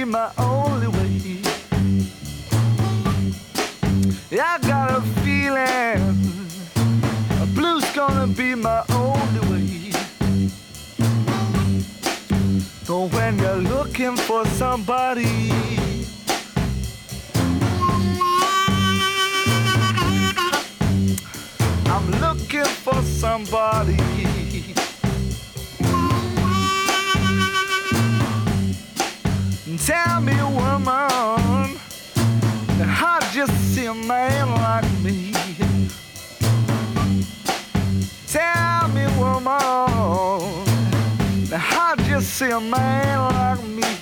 my only way. I got a feeling blue's gonna be my only way. So when you're looking for somebody, I'm looking for somebody. Tell me, woman, how'd you see a man like me? Tell me, woman, how'd you see a man like me?